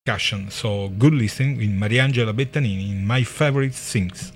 discussion. So good listening with Mariangela Bettanini in My Favorite Things.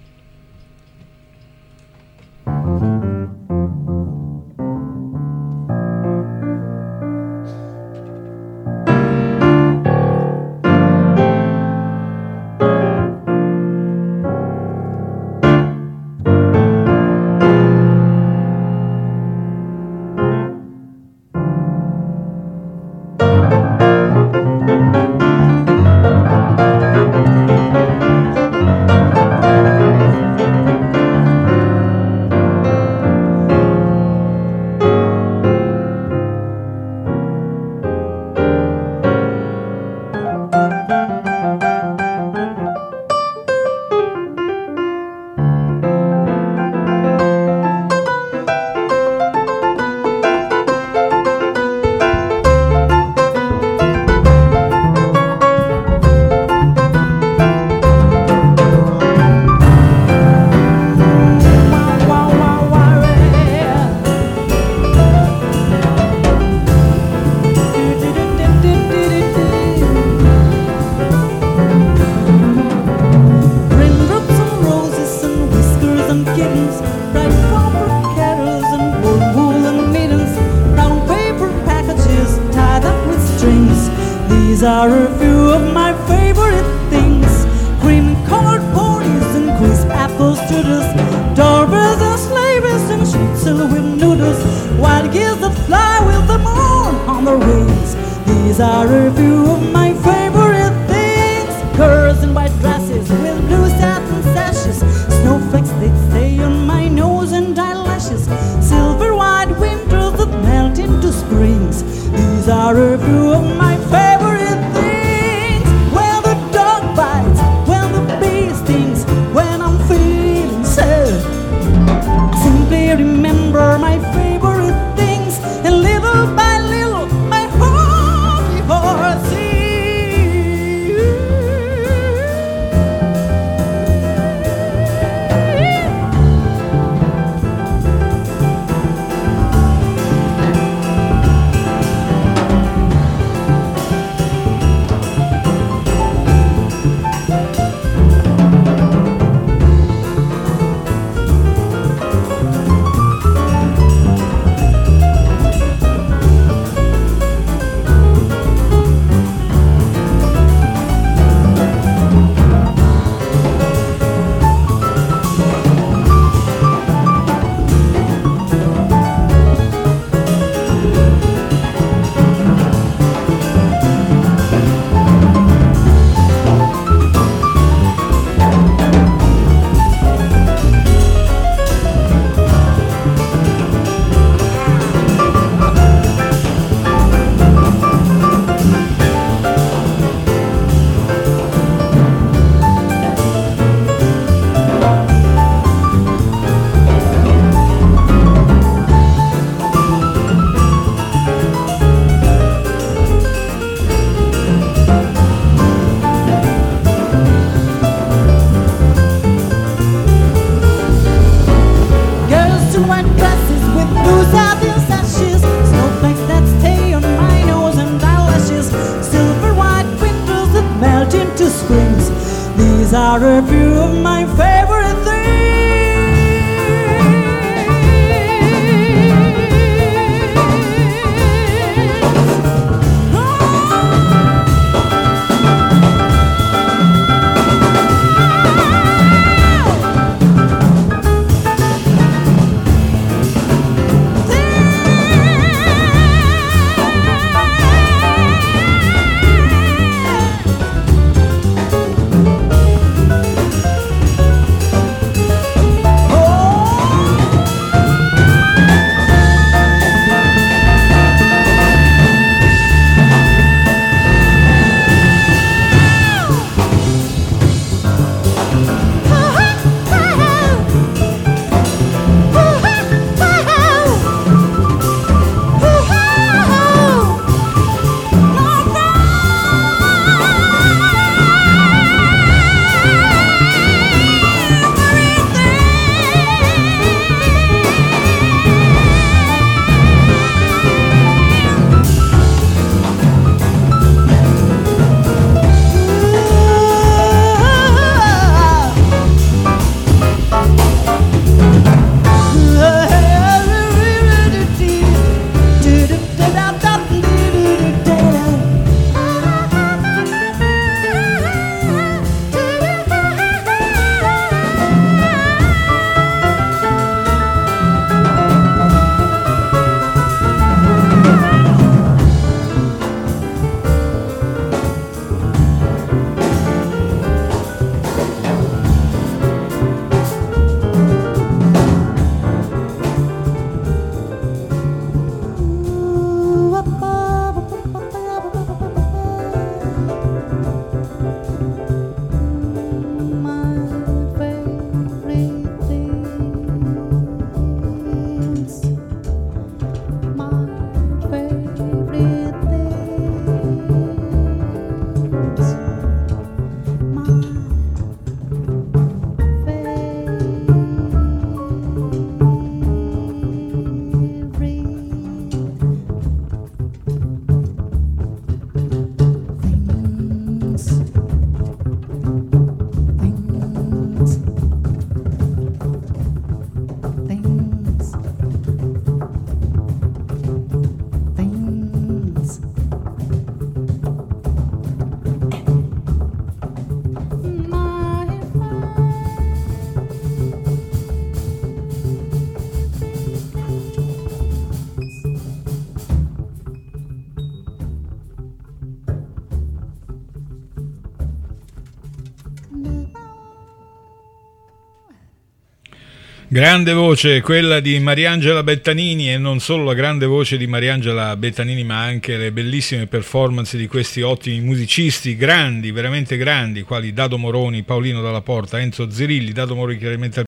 These are a few of my favorite things: cream-colored ponies and crisp apple strudels, doorbells and slavers and schnitzel with noodles, white geese that fly with the moon on their wings. These are a few of my favorite things: girls in white dresses with blue satin sashes, snowflakes that stay on my nose and eyelashes, silver white winters that melt into springs. These are a few of my favorite things: when the dog bites, when the bee stings, when I'm feeling sad. Simply remember my favorite things, and little by little my heart will sing. These are a few of my favorite things. Grande voce quella di Mariangela Bettanini, e non solo la grande voce di Mariangela Bettanini, ma anche le bellissime performance di questi ottimi musicisti, grandi, veramente grandi, quali Dado Moroni, Paolino Dalla Porta, Enzo Zirilli. Dado Moroni chiaramente